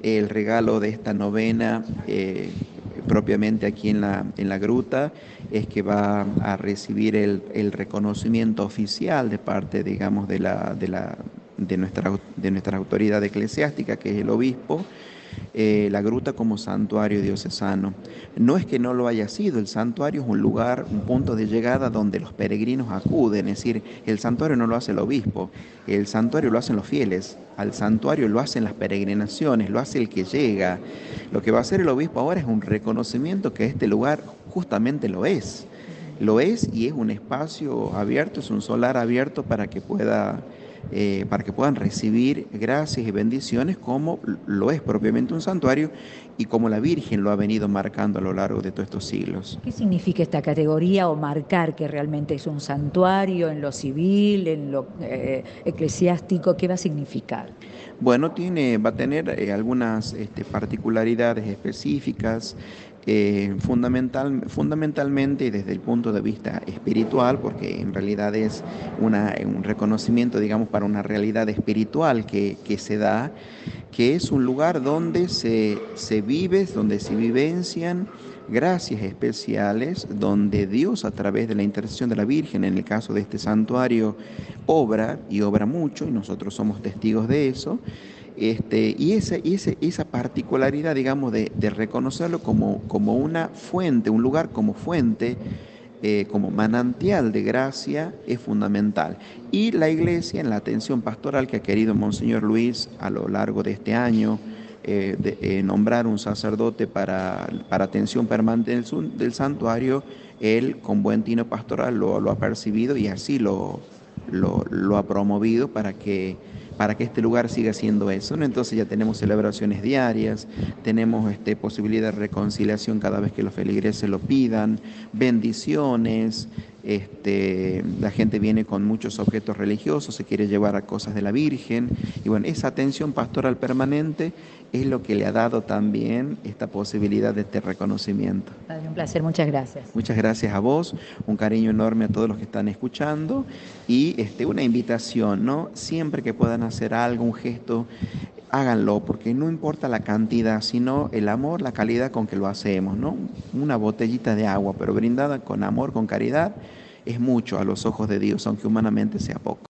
el regalo de esta novena, propiamente aquí en la gruta, es que va a recibir el reconocimiento oficial de parte, digamos, de nuestra autoridad eclesiástica, que es el obispo, la gruta como santuario diocesano. No es que no lo haya sido, el santuario es un lugar, un punto de llegada donde los peregrinos acuden, es decir, el santuario no lo hace el obispo, el santuario lo hacen los fieles, al santuario lo hacen las peregrinaciones, lo hace el que llega. Lo que va a hacer el obispo ahora es un reconocimiento que este lugar justamente lo es. Lo es y es un espacio abierto, es un solar abierto para que puedan recibir gracias y bendiciones como lo es propiamente un santuario y como la Virgen lo ha venido marcando a lo largo de todos estos siglos. ¿Qué significa esta categoría o marcar que realmente es un santuario en lo civil, en lo eclesiástico? ¿Qué va a significar? Bueno, va a tener algunas particularidades específicas, fundamentalmente desde el punto de vista espiritual, porque en realidad es un reconocimiento, digamos, para una realidad espiritual que se da, que es un lugar donde se vive, donde se vivencian gracias especiales, donde Dios a través de la intercesión de la Virgen, en el caso de este santuario, obra y obra mucho, y nosotros somos testigos de eso. Esa particularidad, digamos, de reconocerlo como una fuente, un lugar como fuente, como manantial de gracia, es fundamental. Y la Iglesia, en la atención pastoral que ha querido Monseñor Luis a lo largo de este año, nombrar un sacerdote para atención permanente del santuario, él con buen tino pastoral lo ha percibido y así lo ha promovido para que este lugar siga siendo eso, ¿no? Entonces ya tenemos celebraciones diarias, tenemos posibilidad de reconciliación cada vez que los feligreses lo pidan, bendiciones, la gente viene con muchos objetos religiosos, se quiere llevar a cosas de la Virgen, y bueno, esa atención pastoral permanente es lo que le ha dado también esta posibilidad de este reconocimiento. Padre, un placer, muchas gracias. Muchas gracias a vos, un cariño enorme a todos los que están escuchando y una invitación, ¿no? Siempre que puedan hacer algo, un gesto, háganlo, porque no importa la cantidad, sino el amor, la calidad con que lo hacemos, ¿no? Una botellita de agua, pero brindada con amor, con caridad, es mucho a los ojos de Dios, aunque humanamente sea poco.